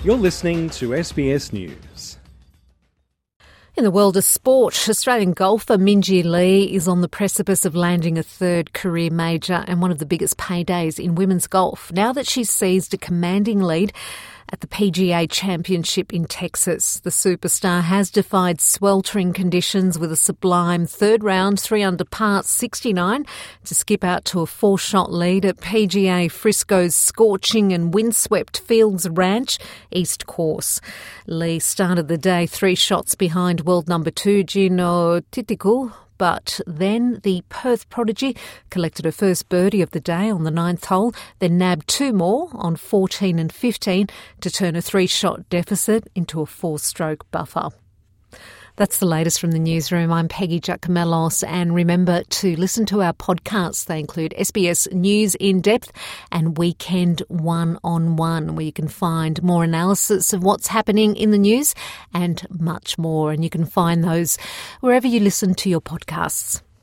You're listening to SBS News. In the world of sport, Australian golfer Minjee Lee is on the precipice of landing a third career major and one of the biggest paydays in women's golf now that she's seized a commanding lead at the PGA Championship in Texas. The superstar has defied sweltering conditions with a sublime third round 3 under par 69 to skip out to a 4-shot lead at PGA Frisco's scorching and windswept Fields Ranch East Course. Lee started the day 3 shots behind world number 2 Gino Titicul, but then the Perth prodigy collected her first birdie of the day on the 9th hole, then nabbed 2 more on 14 and 15 to turn a 3-shot deficit into a 4-stroke buffer. That's the latest from the newsroom. I'm Peggy Giacomellos, and remember to listen to our podcasts. They include SBS News In Depth and Weekend One-on-One, where you can find more analysis of what's happening in the news and much more. And you can find those wherever you listen to your podcasts.